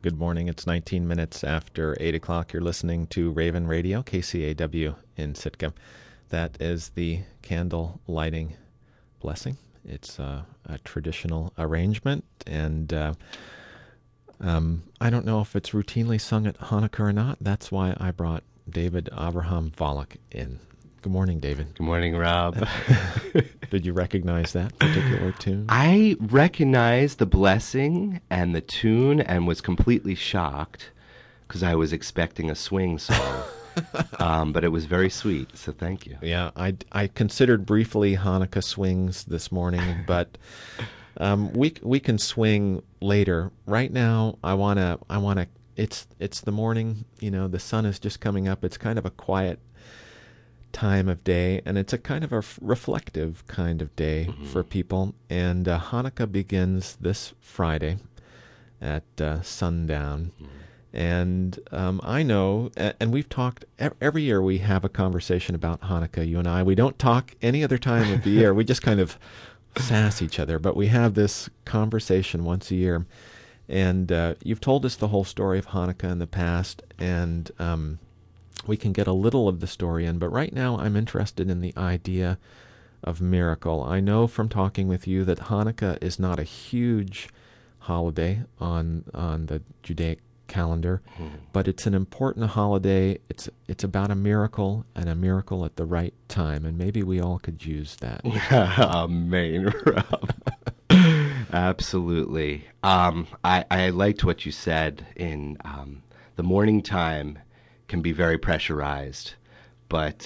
Good morning. It's 19 minutes after 8 o'clock. You're listening to Raven Radio, KCAW in Sitka. That is the candle lighting blessing. It's a traditional arrangement, and I don't know if it's routinely sung at Hanukkah or not. That's why I brought David Abraham Wallach in. Good morning, David. Good morning, Rob. Did you recognize that particular tune? I recognized the blessing and the tune and was completely shocked because I was expecting a swing song. But it was very sweet, so thank you. Yeah, I considered briefly Hanukkah swings this morning, but we can swing later. Right now, I wanna. It's the morning. You know, the sun is just coming up. It's kind of a quiet time of day, and it's a kind of a reflective kind of day for people. And Hanukkah begins this Friday at sundown. And I know, and we've talked, every year we have a conversation about Hanukkah, you and I. We don't talk any other time of the year. We just kind of sass each other, but we have this conversation once a year. And you've told us the whole story of Hanukkah in the past, and we can get a little of the story in, but right now I'm interested in the idea of miracle. I know from talking with you that Hanukkah is not a huge holiday on the Judaic calendar, but it's an important holiday. It's about a miracle, and a miracle at the right time, and maybe we all could use that. Amen, Rob. Absolutely. I liked what you said in the morning time can be very pressurized, but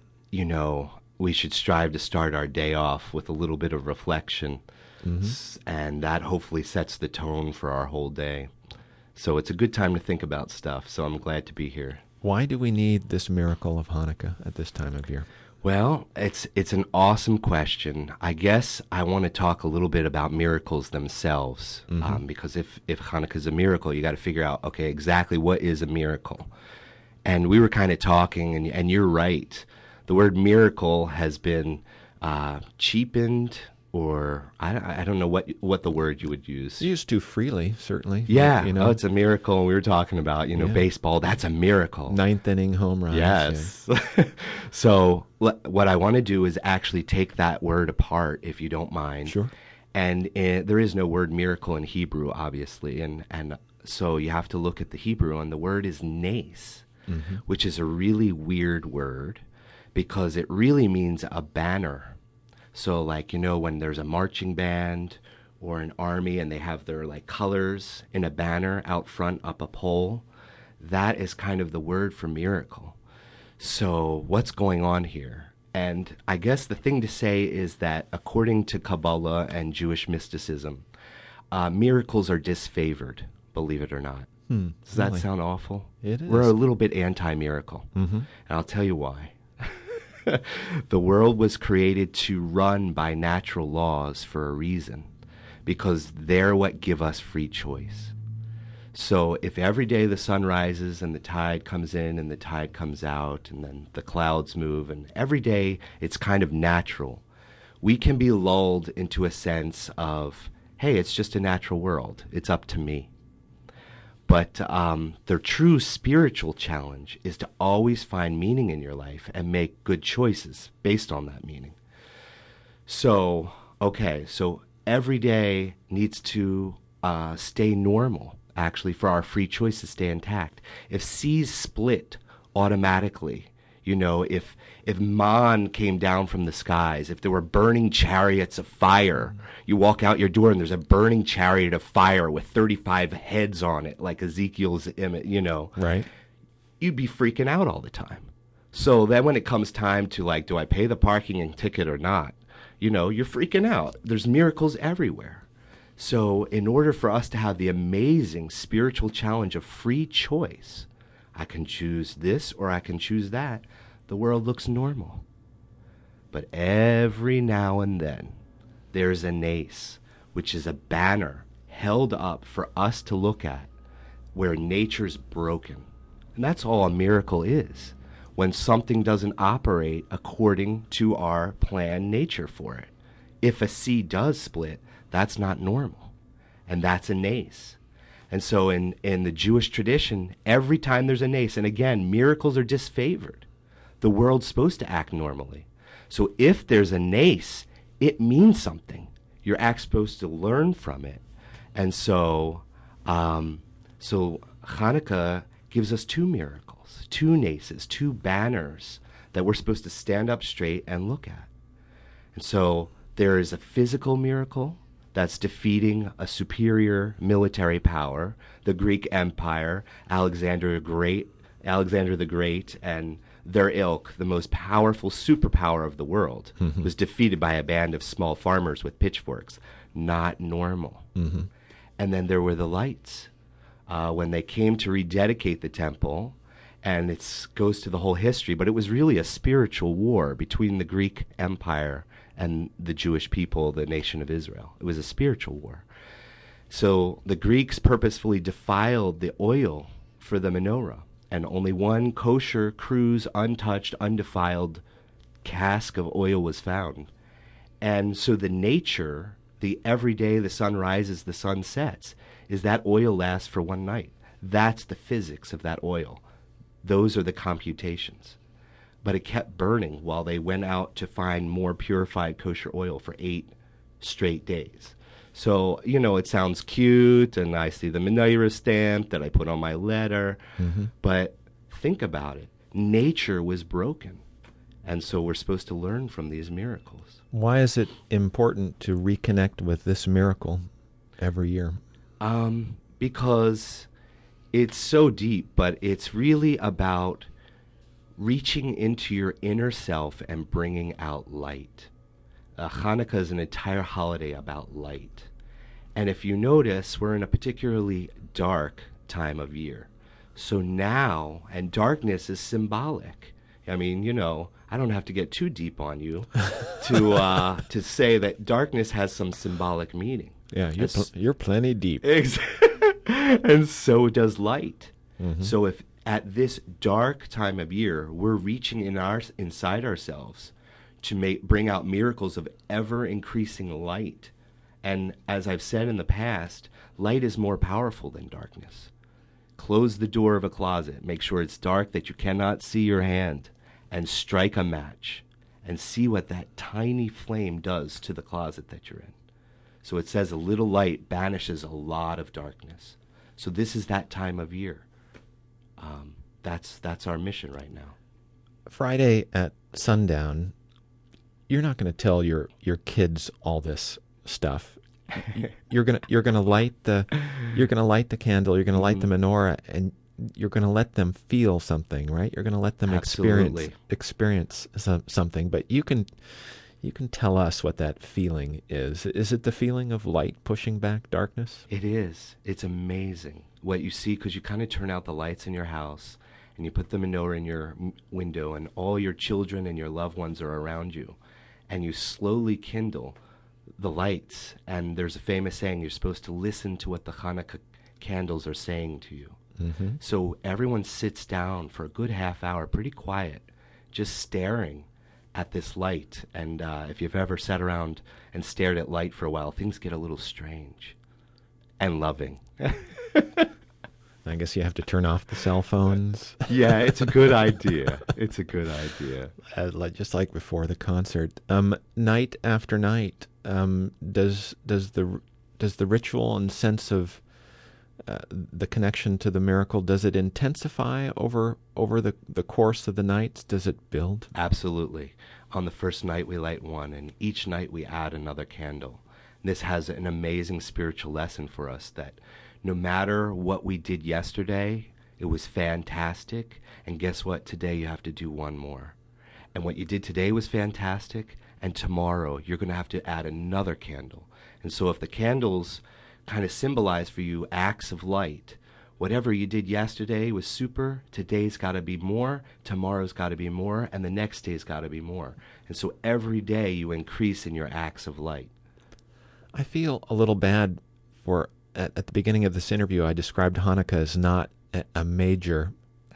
we should strive to start our day off with a little bit of reflection, and that hopefully sets the tone for our whole day. So it's a good time to think about stuff, so I'm glad to be here. Why do we need this miracle of Hanukkah at this time of year? Well, it's an awesome question. I guess I want to talk a little bit about miracles themselves, because if Hanukkah is a miracle, you got to figure out, okay, exactly what is a miracle. And we were kind of talking, and you're right. The word miracle has been cheapened, or I don't know what the word you would use. Used too freely, certainly. Yeah, it's a miracle. We were talking about, baseball. That's a miracle. Ninth inning home runs. Yes. Yeah. So what I want to do is actually take that word apart, if you don't mind. Sure. And there is no word miracle in Hebrew, obviously, and so you have to look at the Hebrew, and the word is nes. Which is a really weird word because it really means a banner. So when there's a marching band or an army and they have their colors in a banner out front up a pole, that is kind of the word for miracle. So what's going on here? And I guess the thing to say is that according to Kabbalah and Jewish mysticism, miracles are disfavored, believe it or not. Does that sound awful? It is. We're a little bit anti-miracle, and I'll tell you why. The world was created to run by natural laws for a reason, because they're what give us free choice. So if every day the sun rises and the tide comes in and the tide comes out and then the clouds move, and every day it's kind of natural, we can be lulled into a sense of, hey, it's just a natural world. It's up to me. But the true spiritual challenge is to always find meaning in your life and make good choices based on that meaning. So every day needs to stay normal, actually, for our free choice to stay intact. If seas split automatically, if Man came down from the skies, if there were burning chariots of fire, you walk out your door and there's a burning chariot of fire with 35 heads on it, like Ezekiel's image, Right. You'd be freaking out all the time. So then when it comes time to do I pay the parking ticket or not, you're freaking out. There's miracles everywhere. So in order for us to have the amazing spiritual challenge of free choice, I can choose this or I can choose that, the world looks normal. But every now and then, there's a nes, which is a banner held up for us to look at, where nature's broken. And that's all a miracle is, when something doesn't operate according to our planned nature for it. If a sea does split, that's not normal. And that's a nes. And so in the Jewish tradition, every time there's a nace, and again, miracles are disfavored. The world's supposed to act normally. So if there's a nace, it means something. You're supposed to learn from it. And so, so Hanukkah gives us two miracles, two naces, two banners that we're supposed to stand up straight and look at. And so there is a physical miracle that's defeating a superior military power, the Greek Empire, Alexander the Great, and their ilk, the most powerful superpower of the world, was defeated by a band of small farmers with pitchforks. Not normal. And then there were the lights. When they came to rededicate the temple, and it goes to the whole history, but it was really a spiritual war between the Greek Empire and the Jewish people, the nation of Israel. It was a spiritual war. So the Greeks purposefully defiled the oil for the menorah, and only one kosher, cruse, untouched, undefiled cask of oil was found. And so the nature, the every day the sun rises, the sun sets, is that oil lasts for one night. That's the physics of that oil. Those are the computations. But it kept burning while they went out to find more purified kosher oil for 8 straight days. So, it sounds cute, and I see the menorah stamp that I put on my letter, but think about it. Nature was broken, and so we're supposed to learn from these miracles. Why is it important to reconnect with this miracle every year? Because it's so deep, but it's really about reaching into your inner self and bringing out light. Hanukkah is an entire holiday about light. And if you notice, we're in a particularly dark time of year. So now, and darkness is symbolic. I mean, I don't have to get too deep on you to say that darkness has some symbolic meaning. Yeah, you're plenty deep. And so does light. So if at this dark time of year, we're reaching inside ourselves to bring out miracles of ever-increasing light. And as I've said in the past, light is more powerful than darkness. Close the door of a closet. Make sure it's dark, that you cannot see your hand, and strike a match and see what that tiny flame does to the closet that you're in. So it says a little light banishes a lot of darkness. So this is that time of year. That's our mission right now. Friday at sundown, you're not going to tell your kids all this stuff. You're gonna light the candle. You're gonna light the menorah, and you're gonna let them feel something, right? You're gonna let them experience something. But you can tell us what that feeling is. Is it the feeling of light pushing back darkness? It is. It's amazing what you see, because you kind of turn out the lights in your house and you put the menorah in your window, and all your children and your loved ones are around you, and you slowly kindle the lights. And there's a famous saying, you're supposed to listen to what the Hanukkah candles are saying to you. So everyone sits down for a good half hour, pretty quiet, just staring at this light. And if you've ever sat around and stared at light for a while, things get a little strange and loving. I guess you have to turn off the cell phones. Yeah, it's a good idea. It's a good idea. Just like before the concert. Night after night, does the ritual and sense of the connection to the miracle, does it intensify over the course of the nights? Does it build? Absolutely. On the first night we light one, and each night we add another candle. This has an amazing spiritual lesson for us, that no matter what we did yesterday, it was fantastic, and guess what? Today you have to do one more. And what you did today was fantastic, and tomorrow you're going to have to add another candle. And so if the candles kind of symbolize for you acts of light, whatever you did yesterday was super, today's got to be more, tomorrow's got to be more, and the next day's got to be more. And so every day you increase in your acts of light. I feel a little bad for, at the beginning of this interview, I described Hanukkah as not a major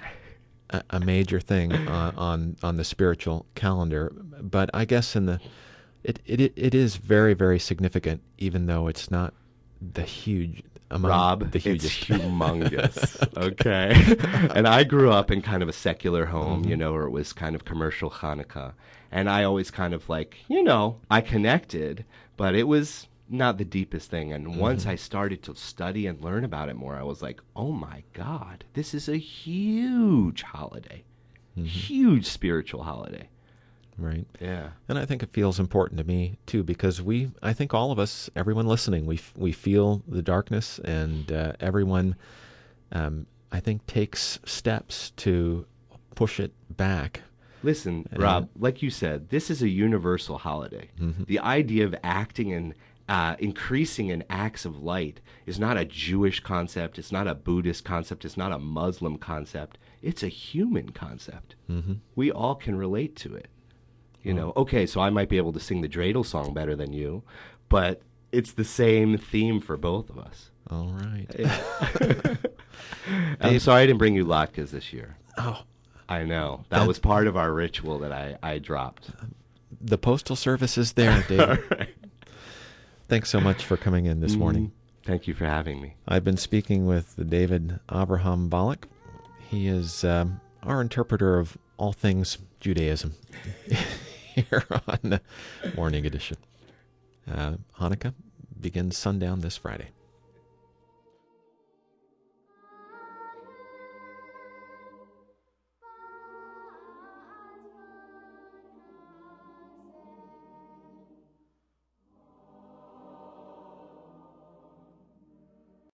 thing on the spiritual calendar, but I guess it is very, very significant, even though it's not the huge among Rob, the it's hugest. humongous. Okay. And I grew up in kind of a secular home, you know, where it was kind of commercial Hanukkah. And I always kind of like, you know, I connected, but it was not the deepest thing. And once I started to study and learn about it more, I was like, oh my God, this is a huge holiday, huge spiritual holiday. Right. Yeah. And I think it feels important to me too, because I think all of us, everyone listening, we feel the darkness, and everyone, I think, takes steps to push it back. Listen, Rob, like you said, this is a universal holiday. The idea of acting and increasing in acts of light is not a Jewish concept. It's not a Buddhist concept. It's not a Muslim concept. It's a human concept. We all can relate to it. You know, okay, so I might be able to sing the dreidel song better than you, but it's the same theme for both of us. All right. Yeah. I'm sorry I didn't bring you latkes this year. Oh, I know. That was part of our ritual that I dropped. the Postal Service is there, David. Right. Thanks so much for coming in this morning. Thank you for having me. I've been speaking with David Avraham Balak. He is our interpreter of all things Judaism here on the Morning Edition. Hanukkah begins sundown this Friday.